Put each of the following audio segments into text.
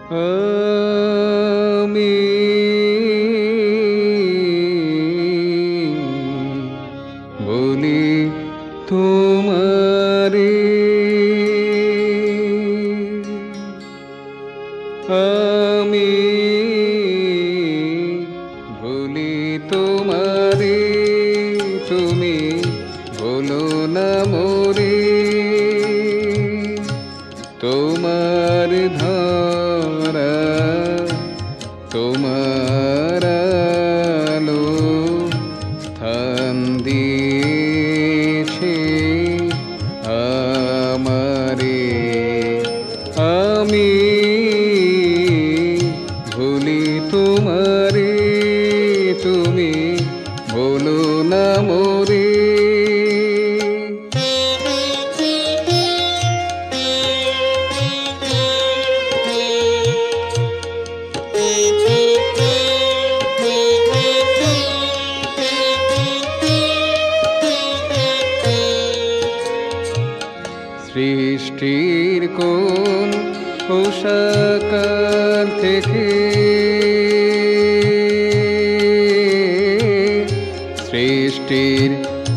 আমি বলি তোমারে, আমি বলি তোমারে, তুমি বলো না মোরে। তোমার ধরা তোমার আলো স্থান দিয়েছে আমারে। আমি ভুলি তোমারে, তুমি বলো না মোরে। সৃষ্টির কোন পোশাকার থেকে, সৃষ্টির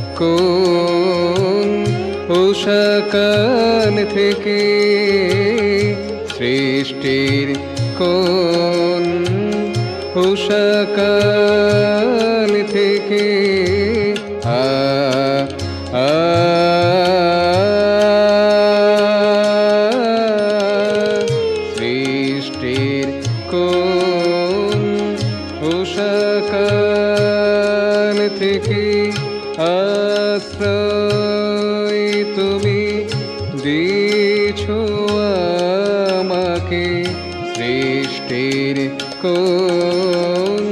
কোন পোশাকার থেকে, সৃষ্টির কোন পোশাকার থেকে সৃষ্টির কোন পোশাকার থেকে আশ্রয় তুমি দিয়েছো আমাকে। সৃষ্টির কোন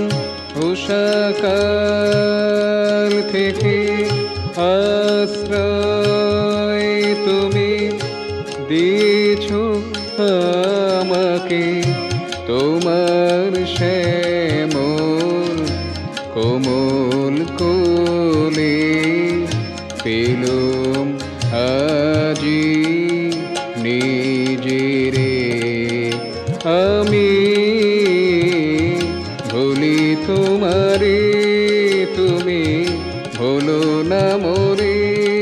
পোশাকার থেকে আশ্রয় তুমি দিয়েছো আমাকে। তোমার শ্যামল কোমল কোলে পেলুম আজি নিজেরে। আমি ভুলি তোমারে, তুমি ভুলো না মোরে।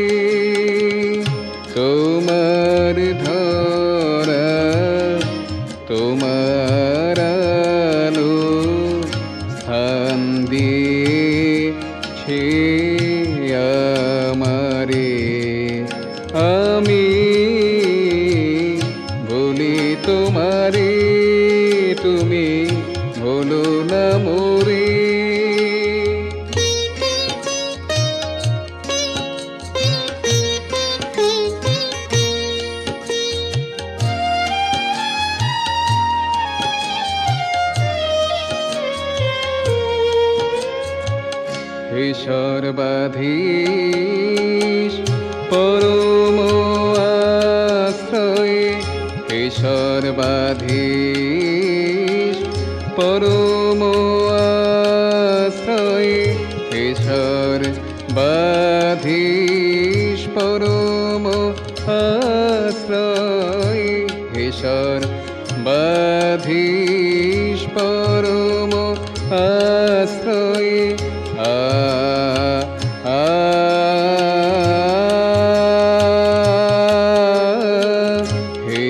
তোমার ধরা তোমার আলো স্থান দিয়েছে আমারে। আমি বলি তোমারে, তুমি ভুলো না মোরে। হে সর্বাধীশ পরম আশ্রয়ে, হে সর্বাধীশ পরম আশ্রয়ে, হে সর্বাধীশ পরম আশ্রয়ে, হে সর্বাধীশ পরম আশ্রয়ে। হে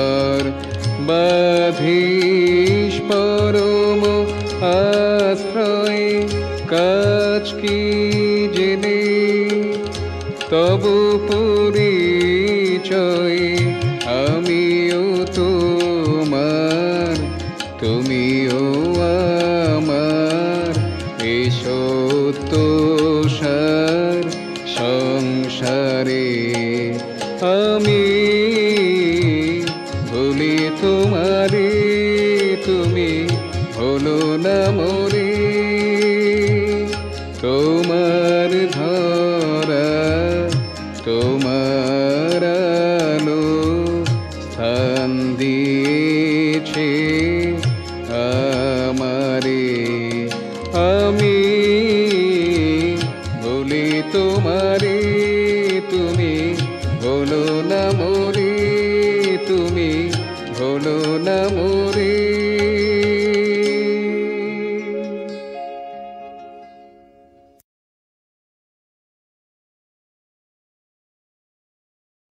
সর্বাধীশ পরম আশ্রয়ে। কাজ কি জেনে তবু পরিচয়, আমিও তোমার তুমিও আমার। এসো তোষার সংসারে। আমি ভুলি তোমারে, তুমি ভুলো না মোরে। তোমার ধরা তোমার আলো স্থান দিয়েছে আমারে। আমি বলি তোমারে, তুমি ভুলো না মোরে, তুমি ভুলো না মোরে।